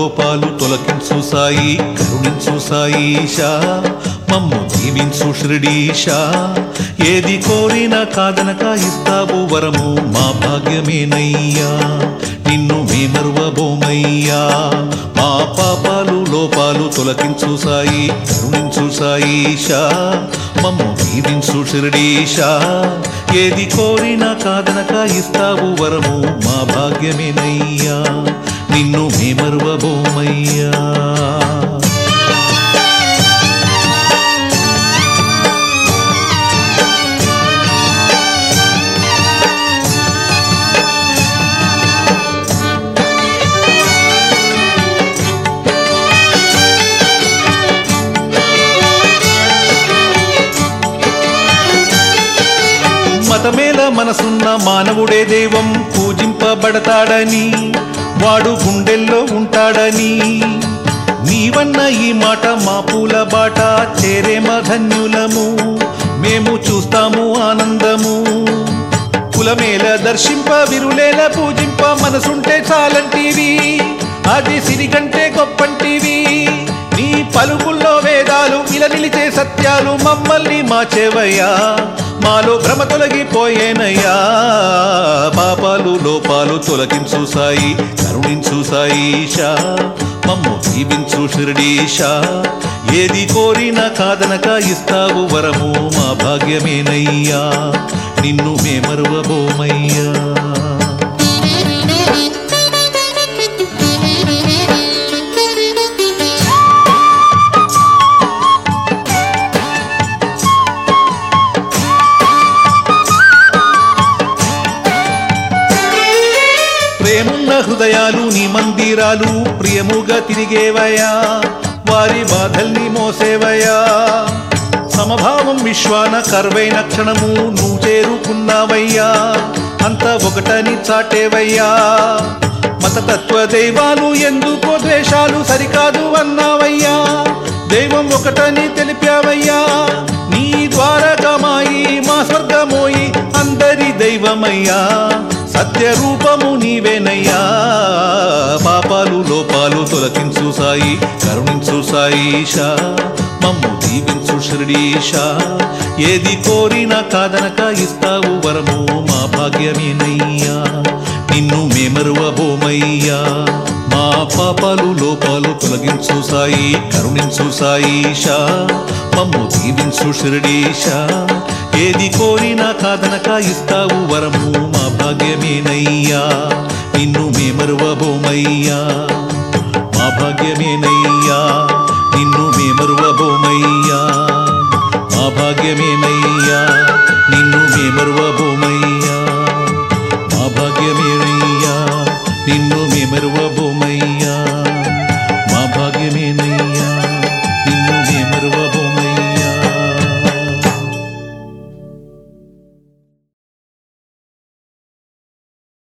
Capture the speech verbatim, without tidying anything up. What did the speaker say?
లోపాలు తొలగించు సాయి, కరుణించు సాయిషా, మమ్ము దీవించు షిరిడీశా. ఏది కోరినా కాదనక ఇస్తావు వరము, మా భాగ్యమేనయ్యా, నిన్ను మేమరువబోమయ్యా. మా పాపాలు లోపాలు తొలగించు సాయి, కరుణించు సాయిషా, మమ్ము దీవించు షిరిడీశా. ఏది కోరినా కాదనక ఇస్తావు వరము, మా భాగ్యమేనయ్యా, నిన్ను మేమరువబోమయ్యా. మతమేల మనసున్న మానవుడే దైవం పూజింపబడతాడని, వాడు గుండెల్లో ఉంటాడని. నీవన్న ఈ మాట మా పూల బాట, చేరేమ ధన్యులము, మేము చూస్తాము ఆనందము. కులమేల దర్శింప విరులేల పూజింప మనసుంటే చాలంటివి, అది సిరిగంటే గొప్పంటివి. నీ పలుకుల్లో వేదాలు ఇలా నిలిచే సత్యాలు మమ్మల్ని మార్చేవయ్యా, మాలో భ్రమ తొలగిపోయేనయ్యా. పాపాలు లోపాలు తొలగించు సాయి, కరుణించు సాయిషా, మమ్ము దీవించు షిరిడీశా. ఏది కోరినా కాదనక ఇస్తావు వరము, మా భాగ్యమేనయ్యా, నిన్ను మేమరువబోమయ్యా. ప్రేమున్న హృదయాలు నీ మందిరాలు, ప్రియముగా తిరిగేవయా, వారి బాధల్ని మోసేవయా. సమభావం విశ్వాన కర్వైన క్షణము నువ్వు చేరుకున్నావయ్యా, అంత ఒకటని చాటేవయ్యా. మతతత్వ దైవాలు ఎందుకో ద్వేషాలు సరికాదు అన్నావయ్యా, దైవం ఒకటని తెలిపావయ్యా. నీ ద్వారకమాయి మా స్వర్గమోయి అందరి దైవమయ్యా, సత్య రూపము నీవేనయ్యా. పాపాలు లోపాలు తొలగించు సాయి, కరుణించు సాయిషా, మమ్ము దీవించు షిరిడీశా. ఏది కోరినా కాదనక ఇస్తావు వరము, మా భాగ్యమేనయ్యా, నిన్ను మేమరువబోమయ్యా. మా పాపాలు లోపాలు తొలగించు సాయి, కరుణించు సాయిషా, మమ్ము దీవించు షిరిడీశా. ఏది కోరినా కాదనక ఇస్తావు వరము, మా భాగ్యమేనయ్యా, నిన్ను మేమరువబోమయ్యా. మా భాగ్యమేనయ్యా, నిన్ను మేమరువబోమయ్యా. మా భాగ్యమేనయ్యా, నిన్ను